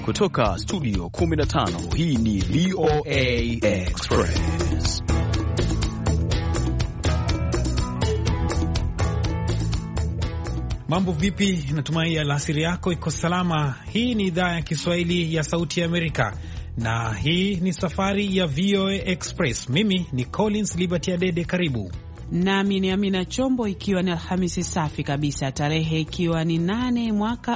Kutoka studio 15, hii ni VOA Express. Mambo vipi? Natumai alasiri yako iko salama. Hii ni idhaa ya Kiswahili ya Sauti ya Amerika na hii ni safari ya VOA Express. Mimi ni Collins Liberty Adede, karibu. Nami ni Amina Chombo, ikiwa ni Alhamisi safi kabisa, tarehe ikiwa ni 8 mwaka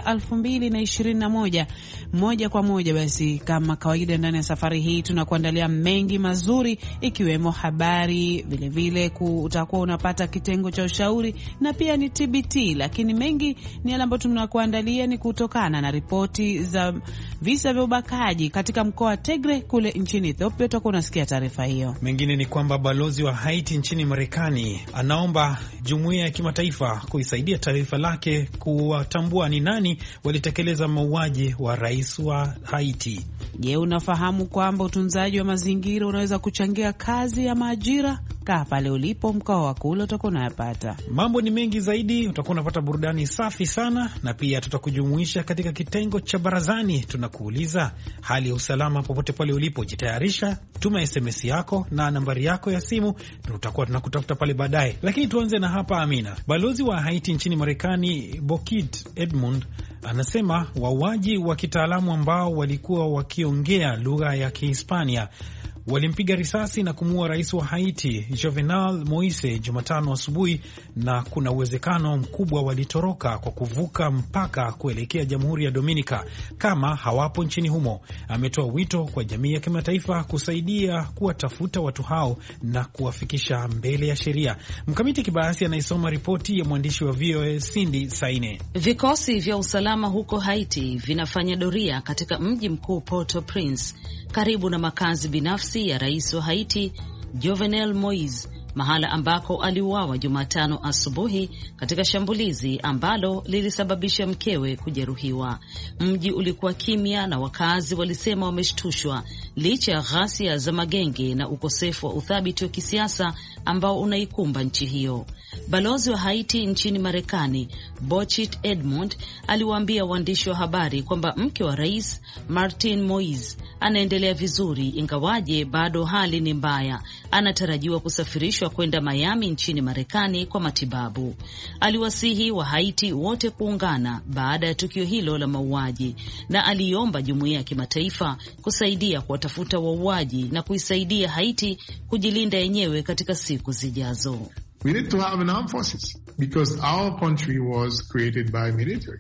2021. Moja kwa moja basi, kama kawaida, ndani ya safari hii tunakuandalia mengi mazuri, ikiwemo habari, vilevile utakuwa unapata kitengo cha ushauri na pia ni TBT, lakini mengi ni yale ambayo tunakuandalia ni kutokana na ripoti za visa vya ubakaji katika mkoa wa Tigray kule nchini Ethiopia. Tutakuwa unasikia taarifa hiyo. Mengine ni kwamba balozi wa Haiti nchini Marekani anaomba jumuiya ya kimataifa kuisaidia taifa lake kuwatambua ni nani walitekeleza mauaji wa rais wa Haiti. Je, unafahamu kwamba utunzaji wa mazingira unaweza kuchangia kazi ya maajira? Kaa pale ulipo, mkoa wa kule utakuwa unayapata. Mambo ni mengi zaidi, utakuwa unapata burudani safi sana, na pia tutakujumuisha katika kitengo cha barazani. Tunakuuliza hali ya usalama popote pale ulipo. Jitayarisha, tuma SMS yako na nambari yako ya simu, tutakuwa tunakutafuta pale baadaye. Lakini tuanze na hapa, Amina. Balozi wa Haiti nchini Marekani, Bokit Edmund, anasema wauaji wa kitaalamu ambao walikuwa wakiongea lugha ya Kihispania walimpiga risasi na kumuua rais wa Haiti Jovenel Moise Jumatano asubuhi, na kuna uwezekano mkubwa walitoroka kwa kuvuka mpaka kuelekea Jamhuri ya Dominica kama hawapo nchini humo. Ametoa wito kwa jamii ya kimataifa kusaidia kuwatafuta watu hao na kuwafikisha mbele ya sheria. Mkamiti Kibayasi anaisoma ripoti ya mwandishi wa VOA Cindy Saine. Vikosi vya usalama huko Haiti vinafanya doria katika mji mkuu Port-au-Prince, karibu na makazi binafsi ya rais wa Haiti Jovenel Moise, mahala ambako aliuawa Jumatano asubuhi katika shambulizi ambalo lilisababisha mkewe kujeruhiwa. Mji ulikuwa kimya na wakazi walisema wameshtushwa licha ya ghasia za magenge na ukosefu wa uthabiti wa kisiasa ambao unaikumba nchi hiyo. Balozi wa Haiti nchini Marekani, Bokit Edmund, aliwaambia waandishi wa habari kwamba mke wa rais Martin Moise anaendelea vizuri, ingawaje bado hali ni mbaya. Anatarajiwa kusafirishwa kwenda Miami nchini Marekani kwa matibabu. Aliwasihi wa Haiti wote kuungana baada ya tukio hilo la mauaji, na aliomba jumuiya ya kimataifa kusaidia kuwatafuta wauaji na kuisaidia Haiti kujilinda yenyewe katika siku zijazo. We need to have an armed forces because our country was created by military.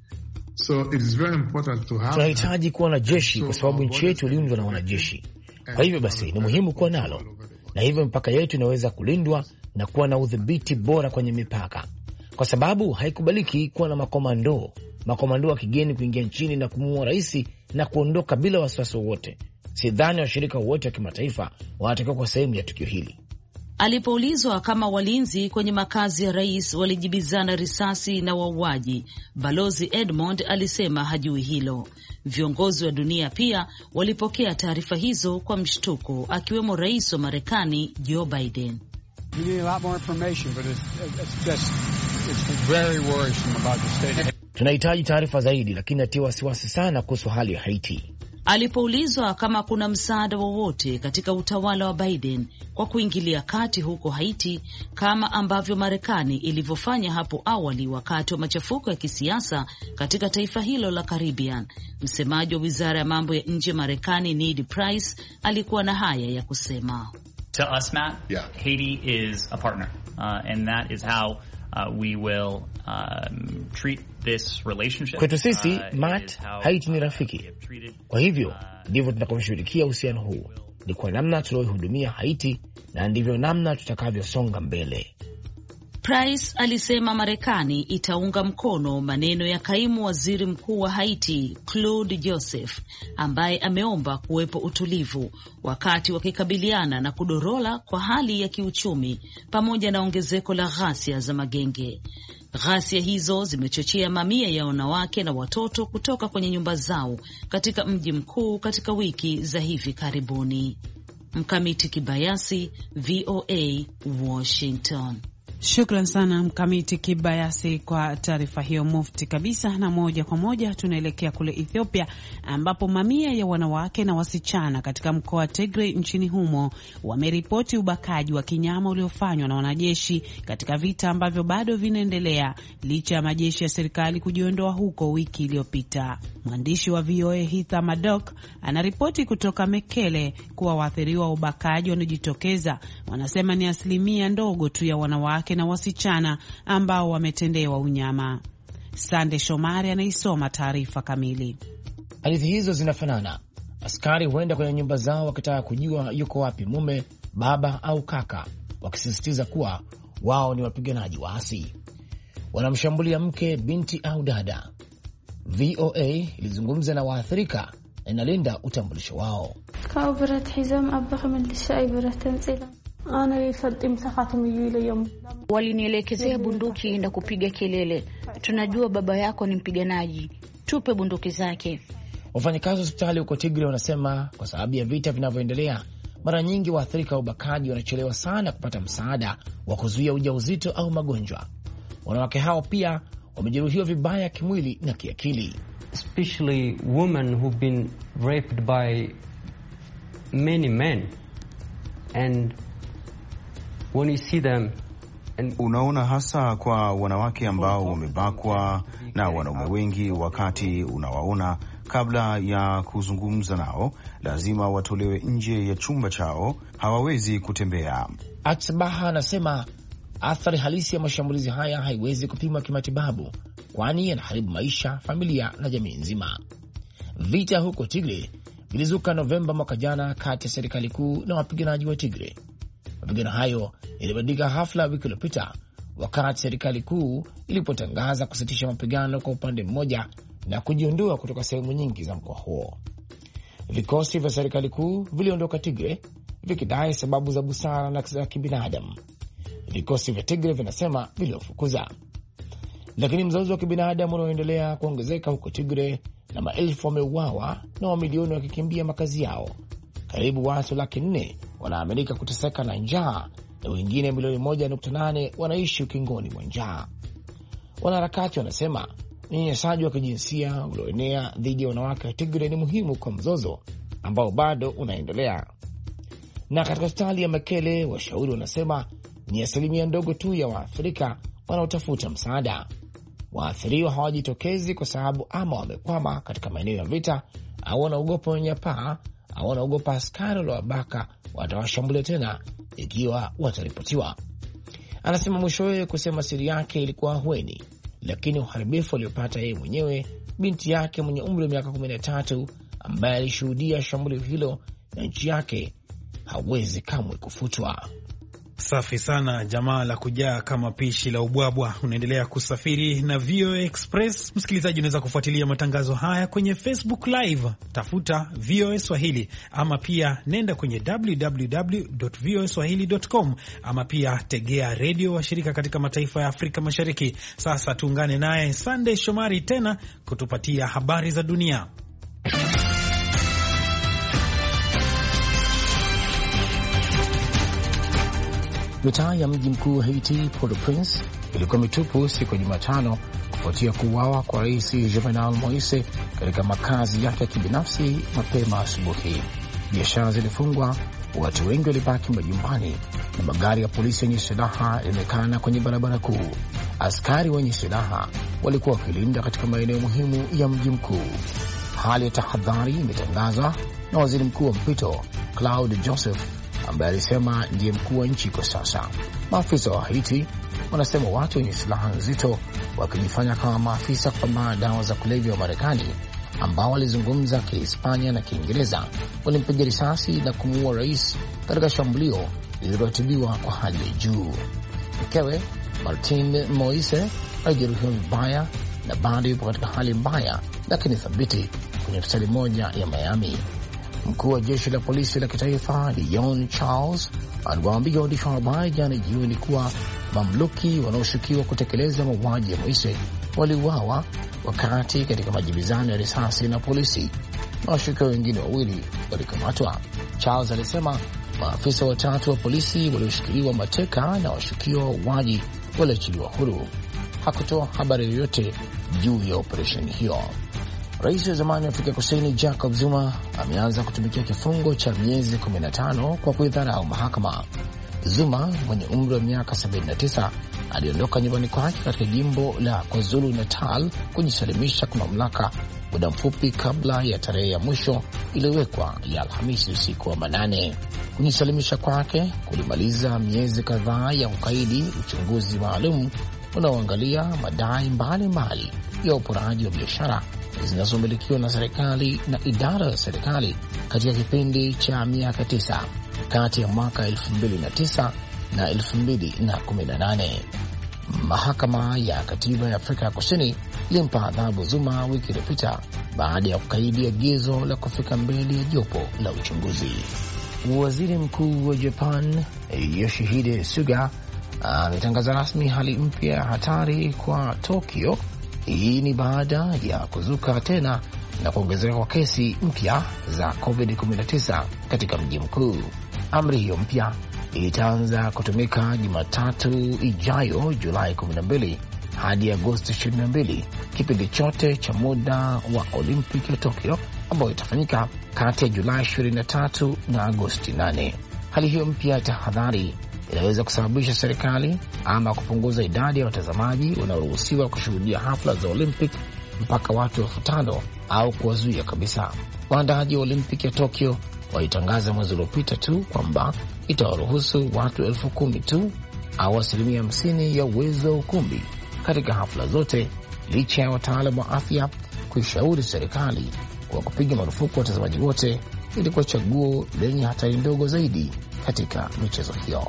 So it is very important to have. Tunahitaji kuwa na jeshi kwa sababu nchi yetu iliundwa na wanajeshi. Kwa hivyo basi ni muhimu kuwa nalo, na hivyo mipaka yetu inaweza kulindwa na kuwa na udhibiti bora kwenye mipaka, kwa sababu haikubaliki kuwa na makomando wa kigeni kuingia nchini na kumuua rais na kuondoka bila wasiwasi wowote. Sidhani washirika wote wa kimataifa wanatakiwa kwa sehemu ya tukio hili. Alipoulizwa kama walinzi kwenye makazi ya rais walijibizana risasi na wauaji, Balozi Edmond alisema hajui hilo. Viongozi wa dunia pia walipokea taarifa hizo kwa mshtuko, akiwemo rais wa Marekani Joe Biden. Tunahitaji taarifa zaidi, lakini natia wasiwasi sana kuhusu hali ya Haiti. Alipoulizwa kama kuna msaada wowote katika utawala wa Biden kwa kuingilia kati huko Haiti kama ambavyo Marekani ilivyofanya hapo awali wakati wa machafuko ya kisiasa katika taifa hilo la Caribbean, msemaji wa wizara ya mambo ya nje Marekani Ned Price alikuwa na haya ya kusema. To us, Matt, Haiti is a partner, and that is how we will treat this relationship. Kwetu sisi, Matt, Haiti ni rafiki. Kwa hivyo ndivyo tunakoshughulikia uhusiano huu, ni kwa namna tunayohudumia Haiti na ndivyo namna tutakavyosonga mbele. Price alisema Marekani itaunga mkono maneno ya kaimu waziri mkuu wa Haiti Claude Joseph, ambaye ameomba kuwepo utulivu wakati wakikabiliana na kudorola kwa hali ya kiuchumi pamoja na ongezeko la ghasia za magenge. Ghasia hizo zimechochea mamia ya wanawake na watoto kutoka kwenye nyumba zao katika mji mkuu katika wiki za hivi karibuni. Mkamiti Kibayasi, VOA, Washington. Shukran sana Mkamiti Kibayasi kwa taarifa hiyo mufti kabisa. Na moja kwa moja tunaelekea kule Ethiopia, ambapo mamia ya wanawake na wasichana katika mkoa wa Tigray nchini humo wameripoti ubakaji wa kinyama uliofanywa na wanajeshi katika vita ambavyo bado vinaendelea licha ya majeshi ya serikali kujiondoa huko wiki iliyopita. Mwandishi wa VOA Hitha Madok anaripoti kutoka Mekele kuwa waathiriwa wa ubakaji wanajitokeza, wanasema ni asilimia ndogo tu ya wanawake na wasichana ambao wametendewa unyama. Sande Shomari anaisoma taarifa kamili. Hadithi hizo zinafanana. Askari huenda kwenye nyumba zao wakitaka kujua yuko wapi mume, baba au kaka, wakisisitiza kuwa wao ni wapiganaji waasi. Wanamshambulia mke, binti au dada. VOA ilizungumza na waathirika na inalinda utambulisho wao. Walinielekezea bunduki na kupiga kelele, tunajua baba yako ni mpiganaji, tupe bunduki zake. Wafanyakazi wa hospitali huko Tigray wanasema kwa sababu ya vita vinavyoendelea, mara nyingi waathirika wa ubakaji wanachelewa sana kupata msaada wa kuzuia ujauzito au magonjwa. Wanawake hao pia wamejeruhiwa vibaya kimwili na kiakili. Especially women who've been raped by many men, and when you see them and... Unaona hasa kwa wanawake ambao wamebakwa na wanaume wengi. Wakati unawaona kabla ya kuzungumza nao, lazima watolewe nje ya chumba chao, hawawezi kutembea. Atsabaha anasema athari halisi ya mashambulizi haya haiwezi kupimwa kimatibabu, kwani yanaharibu maisha, familia na jamii nzima. Vita huko Tigray vilizuka Novemba mwaka jana kati ya serikali kuu na wapiganaji wa Tigray. Mapigano hayo yalibadilika hafla wiki iliyopita wakati serikali kuu ilipotangaza kusitisha mapigano kwa upande mmoja na kujiondoa kutoka sehemu nyingi za mkoa huo. Vikosi vya serikali kuu viliondoka Tigray vikidai sababu za busara na za kibinadamu. Vikosi vya Tigray vinasema viliofukuza. Lakini mzozo wa kibinadamu unaoendelea kuongezeka huko Tigray, na maelfu wameuawa na mamilioni wakikimbia makazi yao. Karibu watu 400,000 wanaaminika kuteseka na njaa na wengine milioni 1.8 wanaishi ukingoni mwa njaa. Wanaharakati wanasema unyanyasaji wa kijinsia ulioenea dhidi ya wanawake wa Tigray ni muhimu kwa mzozo ambao bado unaendelea. Na katika hospitali ya Mekele, washauri wanasema ni asilimia ndogo tu ya waathirika wanaotafuta msaada. Waathiriwa hawajitokezi kwa sababu ama wamekwama katika maeneo ya vita, au wanaogopa unyanyapaa, au wanaogopa askari waliowabaka watawashambulia tena ikiwa wataripotiwa. Anasema mwishowe kusema siri yake ilikuwa ahueni, lakini uharibifu aliopata yeye mwenyewe, binti yake mwenye umri wa miaka 13 ambaye alishuhudia shambulio hilo na nchi yake, hawezi kamwe kufutwa. Safi sana, jamaa la kujaa kama pishi la ubwabwa. Unaendelea kusafiri na VOA Express. Msikilizaji, unaweza kufuatilia matangazo haya kwenye Facebook Live, tafuta VOA Swahili, ama pia nenda kwenye www.voaswahili.com, ama pia tegea redio wa shirika katika mataifa ya Afrika Mashariki. Sasa tuungane naye Sunday Shomari tena kutupatia habari za dunia. Mitaa ya mji mkuu wa Haiti, Port-au-Prince, ilikuwa mitupu siku ya Jumatano kufuatia kuuawa kwa Rais Jovenel Moise katika makazi yake ya kibinafsi mapema asubuhi. Biashara zilifungwa, watu wengi walibaki majumbani na magari ya polisi yenye silaha yalionekana kwenye barabara kuu. Askari wenye silaha walikuwa wakilinda katika maeneo muhimu ya mji mkuu. Hali ya tahadhari imetangazwa na waziri mkuu wa mpito Claude Joseph, ambaye alisema ndiye mkuu wa nchi kwa sasa. Maafisa wa Haiti wanasema watu wenye silaha nzito wakijifanya kama maafisa kupambana na dawa za kulevya wa Marekani, ambao walizungumza Kihispania na Kiingereza, walimpiga risasi na kumuua rais katika shambulio lililoratibiwa kwa hali ya juu. Mkewe Martin Moise alijeruhiwa vibaya na bado yupo katika hali mbaya lakini thabiti kwenye hospitali moja ya Miami. Mkuu wa jeshi la polisi la kitaifa Leon Charles aliwaambia waandishi wa habari jana jioni kuwa mamluki wanaoshukiwa kutekeleza mauaji ya Moise waliuawa wakati katika majibizano ya risasi na polisi. na washukiwa wengine 2 walikamatwa. Charles alisema maafisa 3 wa polisi walioshikiliwa mateka na washukiwa wauaji waliachiliwa huru. Hakutoa habari yoyote juu ya operesheni hiyo. Rais wa zamani wa Afrika Kusini Jacob Zuma ameanza kutumikia kifungo cha miezi 15 kwa kuidharau mahakama. Zuma mwenye umri wa miaka 79 aliondoka nyumbani kwake katika jimbo la KwaZulu Natal kujisalimisha kwa mamlaka muda mfupi kabla ya tarehe ya mwisho iliyowekwa ya Alhamisi usiku wa manane. Kujisalimisha kwake kulimaliza miezi kadhaa ya ukaidi uchunguzi maalum unaoangalia madai mbalimbali ya uporaji wa biashara zinazomilikiwa na serikali na idara za serikali katika kipindi cha miaka 9 kati ya mwaka 2009 na 2018. Mahakama ya Katiba ya Afrika ya Kusini ilimpa adhabu Zuma wiki iliyopita baada ya kukaidi agizo la kufika mbele ya jopo la uchunguzi. Waziri Mkuu wa Japan Yoshihide Suga ametangaza rasmi hali mpya ya hatari kwa Tokyo. Hii ni baada ya kuzuka tena na kuongezeka kwa kesi mpya za COVID-19 katika mji mkuu. Amri hiyo mpya itaanza kutumika Jumatatu ijayo Julai 12 hadi Agosti 22, kipindi chote cha muda wa Olimpiki ya Tokyo ambayo itafanyika kati ya Julai 23 na Agosti 8. Hali hiyo mpya ya tahadhari inaweza kusababisha serikali ama kupunguza idadi ya watazamaji wanaoruhusiwa kushuhudia hafla za Olympic mpaka watu 5,000 au kuwazuia kabisa. Waandaaji wa Olympic ya Tokyo walitangaza mwezi uliopita tu kwamba itawaruhusu watu 10,000 tu au 50% ya uwezo wa ukumbi katika hafla zote, licha ya wataalamu wa afya kuishauri serikali kwa kupiga marufuku watazamaji wote ili kwa chaguo lenye hatari ndogo zaidi katika michezo hiyo.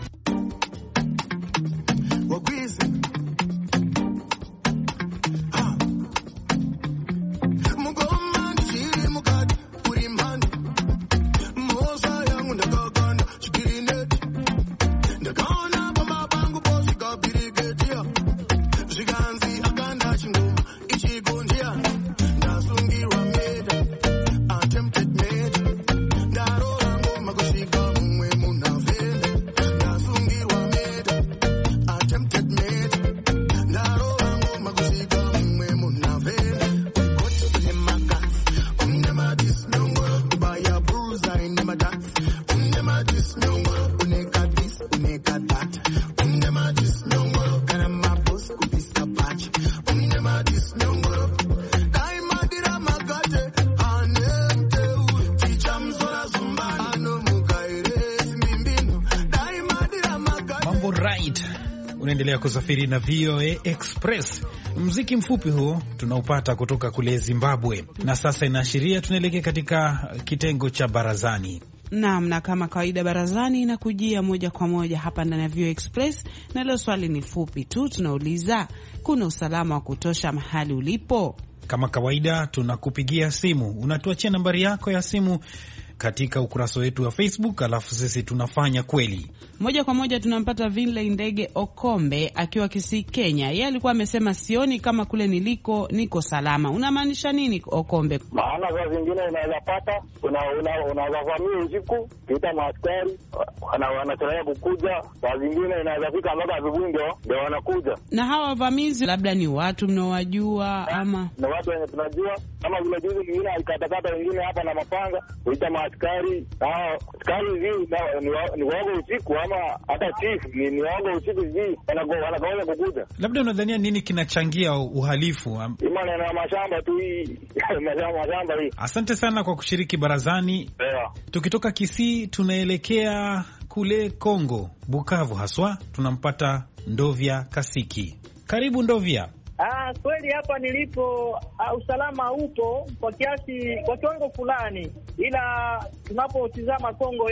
Unaendelea kusafiri na VOA Express. Muziki mfupi huu tunaupata kutoka kule Zimbabwe, na sasa inaashiria tunaelekea katika kitengo cha barazani. Naam, na kama kawaida barazani inakujia moja kwa moja hapa ndani ya VOA Express, na leo swali ni fupi tu, tunauliza kuna usalama wa kutosha mahali ulipo? Kama kawaida tunakupigia simu, unatuachia nambari yako ya simu katika ukurasa wetu wa Facebook, alafu sisi tunafanya kweli. Moja kwa moja tunampata Vinley Ndege Okombe akiwa Kisii, Kenya. Yeye alikuwa amesema sioni kama kule niliko niko salama. Unamaanisha nini Okombe? Maana saa zingine unaweza pata unaweza vamia usiku, kita maaskari wanachelewa kukuja, saa zingine inaweza fika mpaka asubuhi ndio wanakuja. Na hawa wavamizi labda ni watu mnaowajua ama? Na watu wenye tunajua, kama vile juzi mwingine alikatakata wengine hapa na mapanga, kuita maaskari. Askari hizi ni wago usiku, ama hata chief ni wago usiku hizi wanakaweza kukuja. Labda unadhania nini kinachangia uhalifu? Imani na mashamba tu hii, mashamba hii. Asante sana kwa kushiriki barazani. Yeah. Tukitoka Kisii tunaelekea kule Kongo, Bukavu haswa, tunampata Ndovya Kasiki. Karibu Ndovya. Kweli hapa nilipo usalama upo kwa kiwango fulani, ila tunapotizama Kongo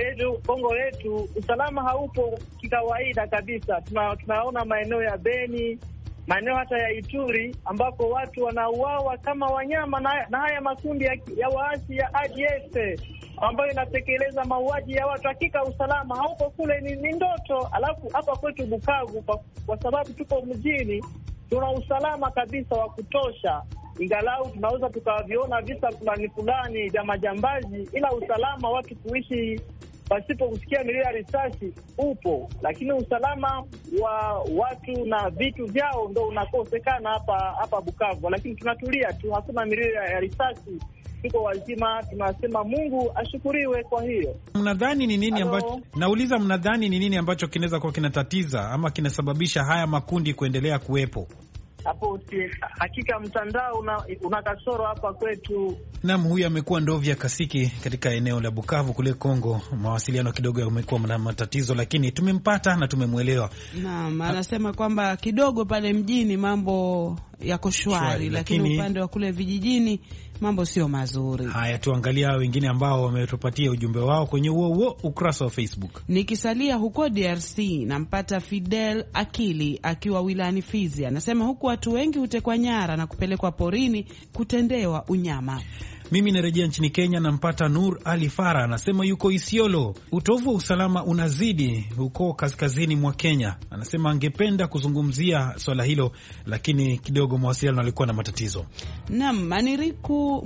yetu usalama haupo kikawaida kabisa. Tunaona maeneo ya Beni, maeneo hata ya Ituri ambako watu wanauawa kama wanyama na haya makundi ya waasi ya ADF ambayo inatekeleza mauaji ya watu. Hakika usalama haupo kule, ni ndoto. Alafu hapa kwetu Bukavu, kwa sababu tuko mjini, tuna usalama kabisa wa kutosha. ingalau tunaweza tukaviona visa fulani vya majambazi, ila usalama watu kuishi pasipo kusikia milio ya risasi upo, lakini usalama wa watu na vitu vyao ndo unakosekana hapa Bukavu. Lakini tunatulia tu, hakuna milio ya risasi, tuko wazima, tunasema Mungu ashukuriwe. Kwa hiyo mnadhani ni nini ambacho, nauliza, mnadhani ni nini ambacho kinaweza kuwa kinatatiza ama kinasababisha haya makundi kuendelea kuwepo? Hapo hakika mtandao una kasoro hapa kwetu. Naam, huyu amekuwa Ndovya Kasiki katika eneo la Bukavu kule Kongo. Mawasiliano kidogo yamekuwa na matatizo, lakini tumempata na tumemwelewa. Naam, anasema kwamba kidogo pale mjini mambo yako shwari, lakini upande wa kule vijijini mambo sio mazuri. Haya, tuangalia wengine ambao wametupatia ujumbe wao kwenye huo ukurasa wa Facebook. Nikisalia huko DRC, nampata Fidel Akili akiwa wilayani Fizi. Anasema huku watu wengi hutekwa nyara na kupelekwa porini kutendewa unyama. Mimi narejea nchini Kenya, nampata Nur Ali Fara, anasema yuko Isiolo. Utovu wa usalama unazidi huko kaskazini mwa Kenya. Anasema angependa kuzungumzia swala hilo, lakini kidogo mawasiliano alikuwa na matatizo. Naam, Maniriku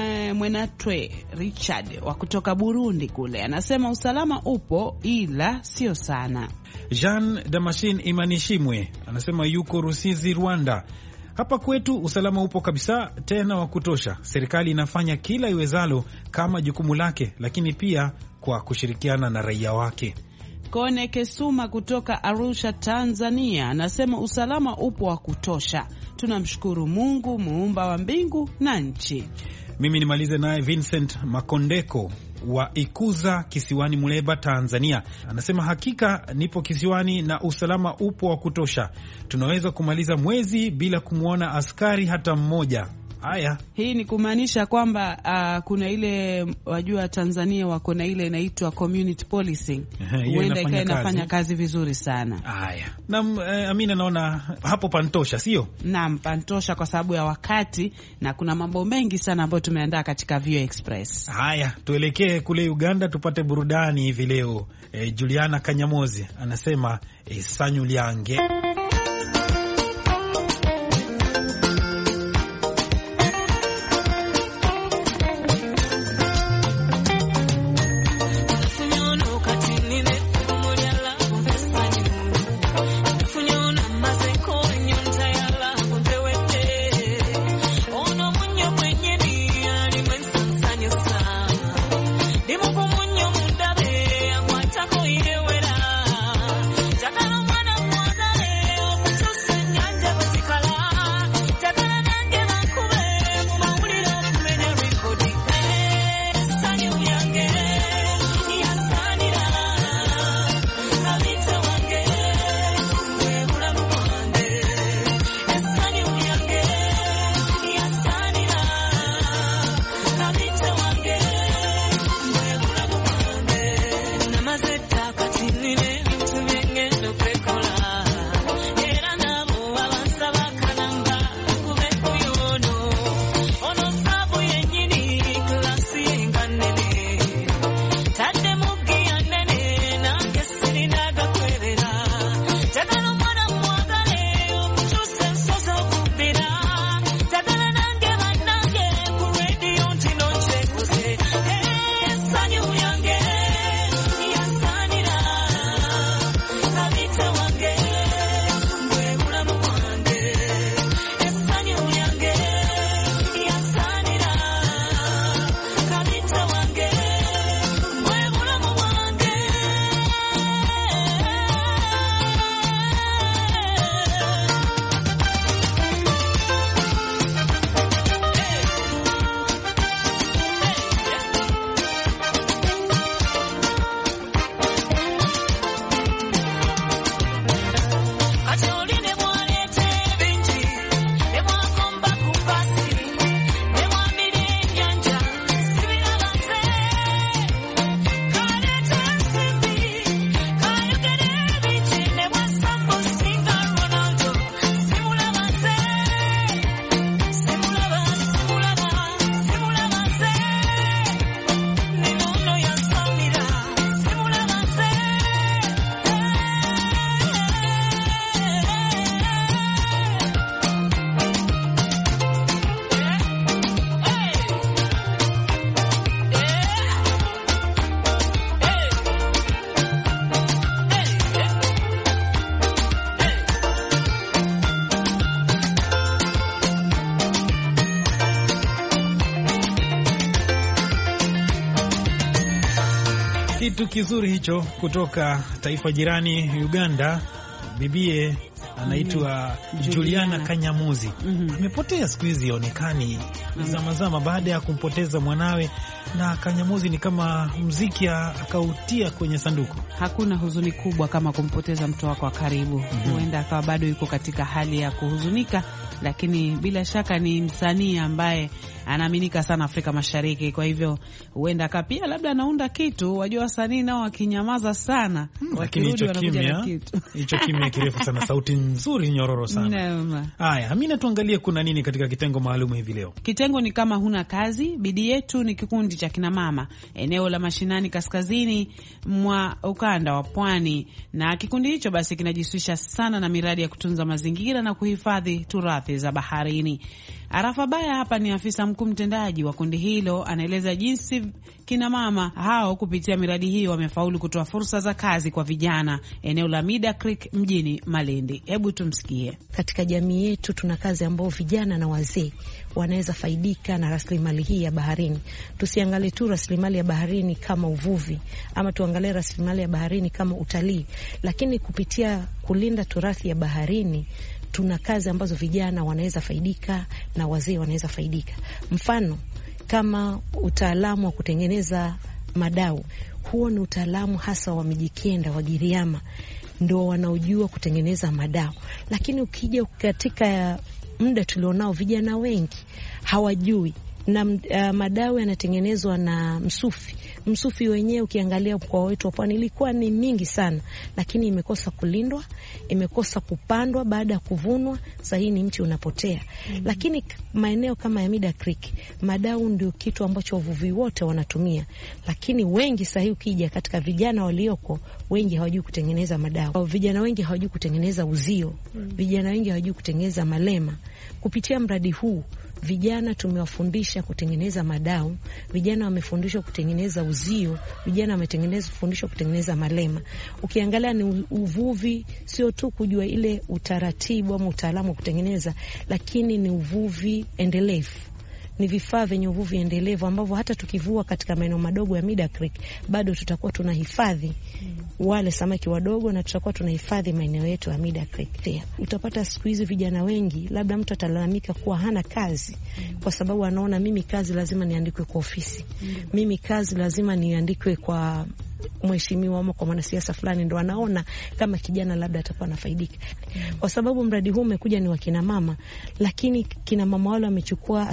Mwenatwe Richard wa kutoka Burundi kule, anasema usalama upo ila sio sana. Jean Damashin Imanishimwe anasema yuko Rusizi, Rwanda. Hapa kwetu usalama upo kabisa, tena wa kutosha. Serikali inafanya kila iwezalo kama jukumu lake, lakini pia kwa kushirikiana na raia wake. Kone Kesuma kutoka Arusha, Tanzania, anasema usalama upo wa kutosha. Tunamshukuru Mungu muumba wa mbingu na nchi. Mimi nimalize naye Vincent Makondeko wa Ikuza kisiwani Muleba, Tanzania. Anasema hakika nipo kisiwani na usalama upo wa kutosha. Tunaweza kumaliza mwezi bila kumwona askari hata mmoja. Haya, hii ni kumaanisha kwamba kuna ile, wajua Tanzania wako na ile inaitwa community policing. Huenda inafanya kazi vizuri sana. Haya. Na Amina, naona hapo pantosha, sio? Naam, pantosha kwa sababu ya wakati, na kuna mambo mengi sana ambayo tumeandaa katika VOA Express. Haya, tuelekee kule Uganda tupate burudani hivi leo. Juliana Kanyamozi anasema sanyu lyange. Chakano mwana mwadale Kitu kizuri hicho kutoka taifa jirani Uganda. Bibie anaitwa Juliana Kanyamuzi. Amepotea siku hizi, onekani zamazama baada ya kumpoteza mwanawe, na Kanyamuzi ni kama mziki akautia kwenye sanduku. Hakuna huzuni kubwa kama kumpoteza mtu wako wa karibu. Huenda akawa bado yuko katika hali ya kuhuzunika, lakini bila shaka ni msanii ambaye anaaminika sana Afrika Mashariki. Kwa hivyo huenda pia labda anaunda kitu. Wajua wasanii nao wakinyamaza sana, wakirudi wanakuja na kitu. Hicho kimya kirefu sana, sauti nzuri nyororo sana. Haya, Amina, tuangalie kuna nini katika kitengo maalum hivi leo. Kitengo ni kama huna kazi. Bidii yetu ni kikundi cha kina mama eneo la mashinani kaskazini mwa ukanda wa Pwani, na kikundi hicho basi kinajihusisha sana na miradi ya kutunza mazingira na kuhifadhi turathi za baharini. Arafa Baya hapa ni afisa mkuu mtendaji wa kundi hilo, anaeleza jinsi kina mama hao kupitia miradi hiyo wamefaulu kutoa fursa za kazi kwa vijana eneo la Mida Creek mjini Malindi. Hebu tumsikie. Katika jamii yetu tuna kazi ambao vijana na wazee wanaweza faidika na rasilimali hii ya baharini. Tusiangalie tu rasilimali ya baharini kama uvuvi, ama tuangalie rasilimali ya baharini kama utalii, lakini kupitia kulinda turathi ya baharini tuna kazi ambazo vijana wanaweza faidika na wazee wanaweza faidika. Mfano kama utaalamu wa kutengeneza madau, huo ni utaalamu hasa wa Mijikenda, wa Giriama ndio wanaojua kutengeneza madau. Lakini ukija katika muda tulionao, vijana wengi hawajui na madau yanatengenezwa na msufi. Msufi wenyewe ukiangalia kwa wetu wa Pwani ilikuwa ni mingi sana, lakini imekosa kulindwa, imekosa kupandwa baada ya kuvunwa. Sasa hii ni mti unapotea. Lakini maeneo kama ya Mida Creek, madau ndio kitu ambacho wavuvi wote wanatumia. Lakini wengi sasa ukija katika vijana walioko, wengi hawajui kutengeneza madau. Vijana wengi hawajui kutengeneza uzio. Vijana wengi hawajui kutengeneza malema. Kupitia mradi huu vijana tumewafundisha kutengeneza madau, vijana wamefundishwa kutengeneza uzio, vijana wamefundishwa kutengeneza malema. Ukiangalia ni uvuvi, sio tu kujua ile utaratibu ama utaalamu wa kutengeneza, lakini ni uvuvi endelevu. Ni vifaa vyenye uvuvi endelevu ambavyo hata tukivua katika maeneo madogo ya Mida Creek bado tutakuwa tunahifadhi wale samaki wadogo na tutakuwa tunahifadhi maeneo yetu ya Mida Creek. Utapata siku hizi vijana wengi, labda mtu atalalamika kuwa hana kazi kwa sababu anaona mimi kazi lazima niandikwe kwa ofisi. Mimi kazi lazima niandikwe kwa mheshimiwa ama kwa mwanasiasa fulani, ndo anaona kama kijana labda atakuwa anafaidika. Kwa sababu mradi huu umekuja ni wa kina mama, lakini kina mama wale wamechukua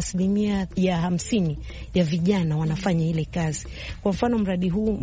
50% ya vijana wanafanya ile kazi. Kwa mfano mradi huu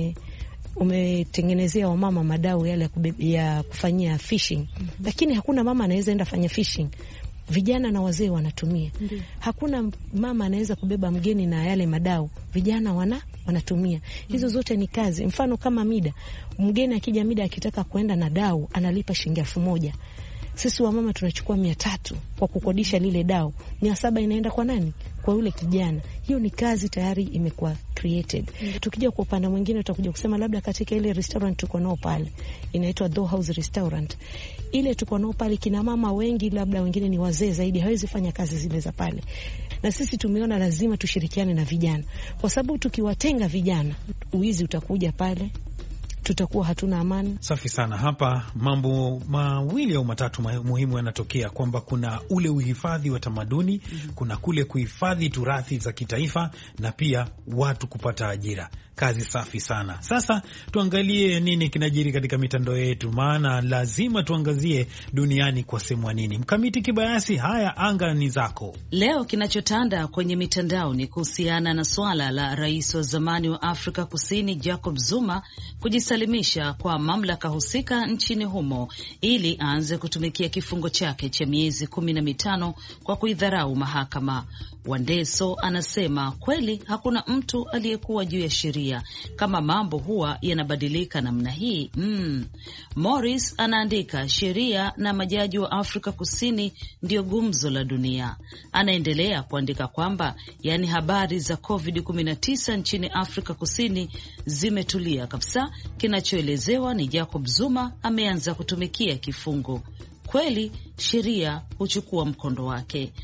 umetengenezea wamama madau yale ya kufanyia fishing. Lakini hakuna mama anaweza enda fanya fishing. Vijana na wazee wanatumia. Hakuna mama anaweza kubeba mgeni na yale madau. Vijana wanatumia. Hizo zote ni kazi. Mfano kama Mida, mgeni akija Mida akitaka kuenda na dau analipa shilingi 1000. Sisi wamama tunachukua 300 kwa kukodisha lile dau. 700 inaenda kwa nani? Kwa yule kijana. Hiyo ni kazi tayari imekuwa created. Tukija kwa upande mwingine utakuja kusema labda katika ile restaurant tuko nao pale, inaitwa Dough House Restaurant. Ile tuko nao pale kina mama wengi, labda wengine ni wazee zaidi, hawezi fanya kazi zile za pale. Na sisi tumeona lazima tushirikiane na vijana. Kwa sababu tukiwatenga vijana, uizi utakuja pale, tutakuwa hatuna amani. Safi sana. Hapa mambo mawili au matatu muhimu yanatokea, kwamba kuna ule uhifadhi wa tamaduni, kuna kule kuhifadhi turathi za kitaifa, na pia watu kupata ajira. Kazi safi sana. Sasa tuangalie nini kinajiri katika mitandao yetu, maana lazima tuangazie duniani kwa semwa nini. Mkamiti Kibayasi, haya anga ni zako. Leo kinachotanda kwenye mitandao ni kuhusiana na swala la rais wa zamani wa Afrika Kusini Jacob Zuma kujisalimisha kwa mamlaka husika nchini humo ili aanze kutumikia kifungo chake cha miezi 15 kwa kuidharau mahakama. Wandeso anasema kweli hakuna mtu aliyekuwa juu ya sheria, kama mambo huwa yanabadilika namna hii. Morris anaandika sheria na majaji wa Afrika Kusini ndio gumzo la dunia. Anaendelea kuandika kwamba habari za COVID-19 nchini Afrika Kusini zimetulia kabisa. Kinachoelezewa ni Jacob Zuma ameanza kutumikia kifungo. Kweli sheria huchukua mkondo wake.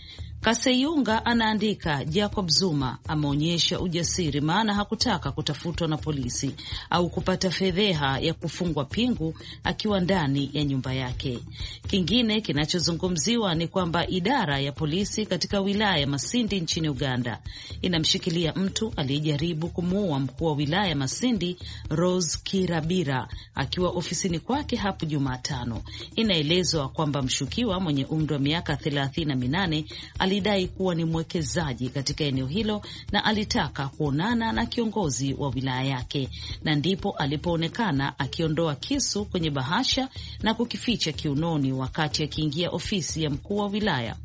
Kaseyunga anaandika, Jacob Zuma ameonyesha ujasiri, maana hakutaka kutafutwa na polisi au kupata fedheha ya kufungwa pingu akiwa ndani ya nyumba yake. Kingine kinachozungumziwa ni kwamba idara ya polisi katika wilaya ya Masindi nchini Uganda inamshikilia mtu aliyejaribu kumuua mkuu wa wilaya ya Masindi Rose Kirabira akiwa ofisini kwake hapo Jumatano. Inaelezwa kwamba mshukiwa mwenye umri wa miaka 38 alidai kuwa ni mwekezaji katika eneo hilo na alitaka kuonana na kiongozi wa wilaya yake, na ndipo alipoonekana akiondoa kisu kwenye bahasha na kukificha kiunoni wakati akiingia ofisi ya mkuu wa wilaya.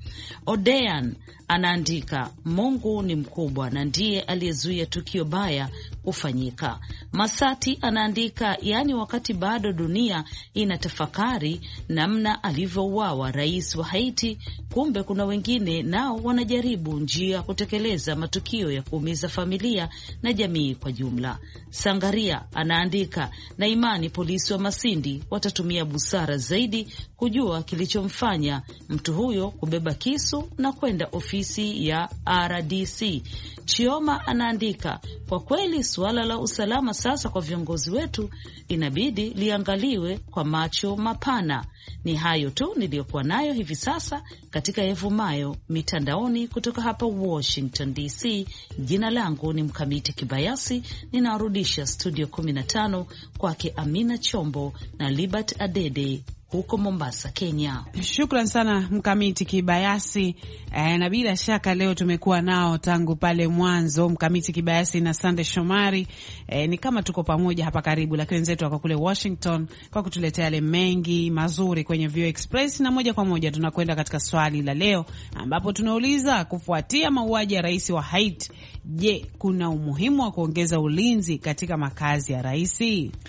Odean anaandika, Mungu ni mkubwa na ndiye aliyezuia tukio baya kufanyika. Masati anaandika, yaani wakati bado dunia inatafakari namna alivyouawa rais wa Haiti, kumbe kuna wengine nao wanajaribu njia kutekeleza matukio ya kuumiza familia na jamii kwa jumla. Sangaria anaandika, na imani polisi wa Masindi watatumia busara zaidi kujua kilichomfanya mtu huyo kubeba kisu na kwenda ofisi ya RDC. Chioma anaandika, kwa kweli suala la usalama sasa kwa viongozi wetu inabidi liangaliwe kwa macho mapana. Ni hayo tu niliyokuwa nayo hivi sasa katika Evumayo mitandaoni kutoka hapa Washington DC. Jina langu ni Mkamiti Kibayasi, ninarudisha studio 15 kwake Amina Chombo na Libert Adede huko Mombasa, Kenya. Shukran sana Mkamiti Kibayasi. Na bila shaka leo tumekuwa nao tangu pale mwanzo, Mkamiti Kibayasi na Sande Shomari. Ni kama tuko pamoja hapa karibu, lakini wenzetu wako kule Washington kwa kutuletea yale mengi mazuri kwenye VOA Express. Na moja kwa moja tunakwenda katika swali la leo, ambapo tunauliza, kufuatia mauaji ya rais wa Haiti, je, kuna umuhimu wa kuongeza ulinzi katika makazi ya rais?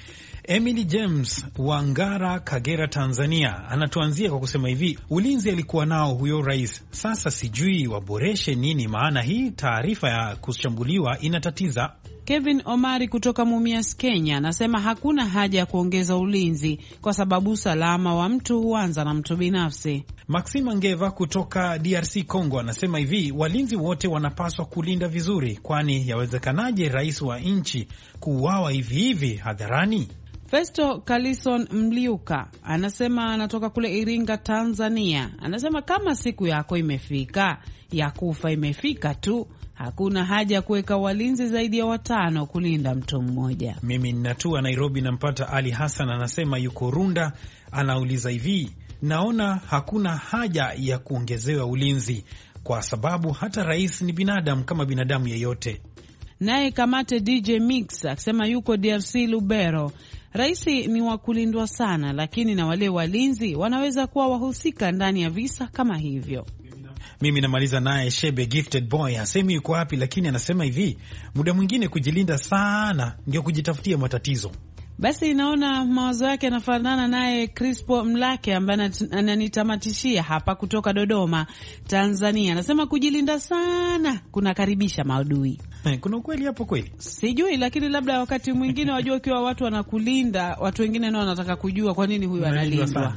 Emily James wa Ngara, Kagera, Tanzania anatuanzia kwa kusema hivi, ulinzi alikuwa nao huyo rais, sasa sijui waboreshe nini, maana hii taarifa ya kushambuliwa inatatiza. Kevin Omari kutoka Mumias, Kenya anasema hakuna haja ya kuongeza ulinzi kwa sababu usalama wa mtu huanza na mtu binafsi. Maxima Ngeva kutoka DRC Congo anasema hivi, walinzi wote wanapaswa kulinda vizuri, kwani yawezekanaje rais wa nchi kuuawa hivi hivi hadharani? Festo Kalison Mliuka anasema anatoka kule Iringa, Tanzania. Anasema kama siku yako imefika, ya kufa imefika tu, hakuna haja ya kuweka walinzi zaidi ya 5 kulinda mtu mmoja. Mimi ninatua Nairobi, nampata Ali Hassan anasema yuko Runda, anauliza hivi, naona hakuna haja ya kuongezewa ulinzi kwa sababu hata rais ni binadamu kama binadamu yeyote. Naye Kamate DJ Mix akisema yuko DRC Lubero, raisi ni wa kulindwa sana, lakini na wale walinzi wanaweza kuwa wahusika ndani ya visa kama hivyo. Mimi namaliza naye Shebe Gifted Boy, hasemi yuko wapi, lakini anasema hivi, muda mwingine kujilinda sana ndio kujitafutia matatizo. Basi naona mawazo yake yanafanana naye Crispo Mlake ambaye ananitamatishia hapa kutoka Dodoma, Tanzania. Anasema kujilinda sana kunakaribisha maadui. Kuna ukweli hapo kweli? Sijui, lakini labda wakati mwingine wajua ukiwa watu wanakulinda, watu wengine nao wanataka kujua kwa nini huyu analindwa.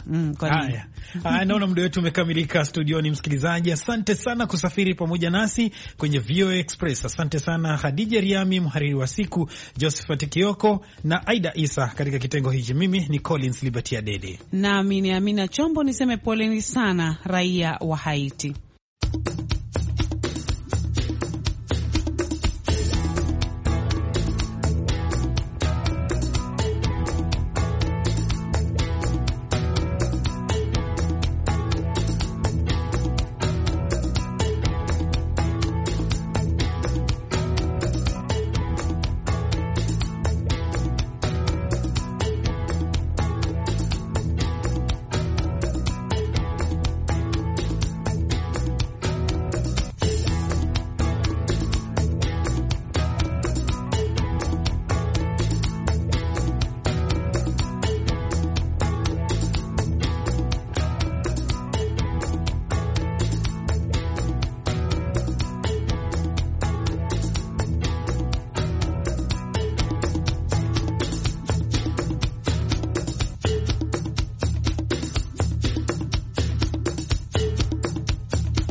Haya, naona muda wetu umekamilika studioni. Msikilizaji, asante sana kusafiri pamoja nasi kwenye VOA Express. Asante sana Khadija Riami, mhariri wa siku, Josephat Kioko na Aida Isa katika kitengo hiki. Mimi ni Collins Liberty Adede. Nami ni Amina Chombo, niseme poleni sana raia wa Haiti.